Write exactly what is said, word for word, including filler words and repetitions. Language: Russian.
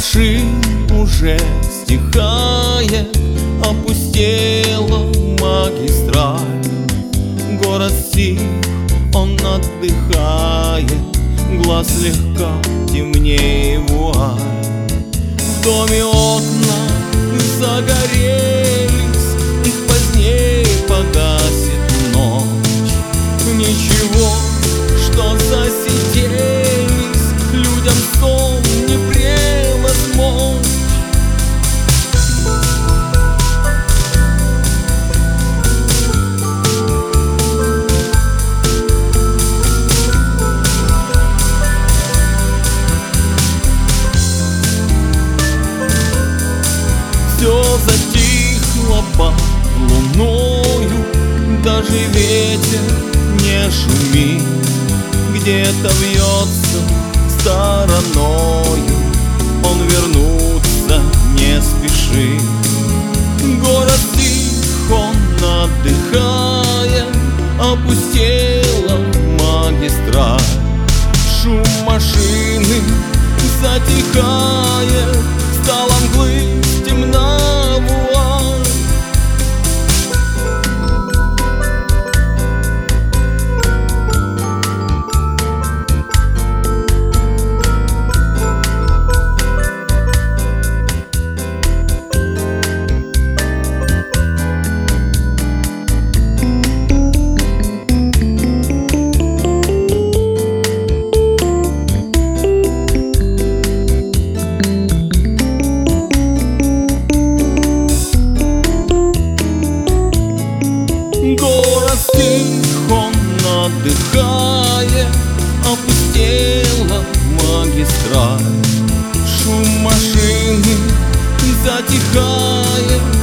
машин уже стихает, опустела магистраль. Город стих, он отдыхает, глаз слегка темнее вуаль. В доме окна загорелись, их позднее погасит ночь. Ничего, что засиделись, людям сон не превозмочь. Все затихло под луною, даже ветер не шумит, где-то вьется стороною, он вернуться не спешит. Город тих, он отдыхает, опустела магистраль. Шум машины затихает, стала мглы, темна вуаль. Город стих, он отдыхает, опустела магистраль. Шум машины затихает,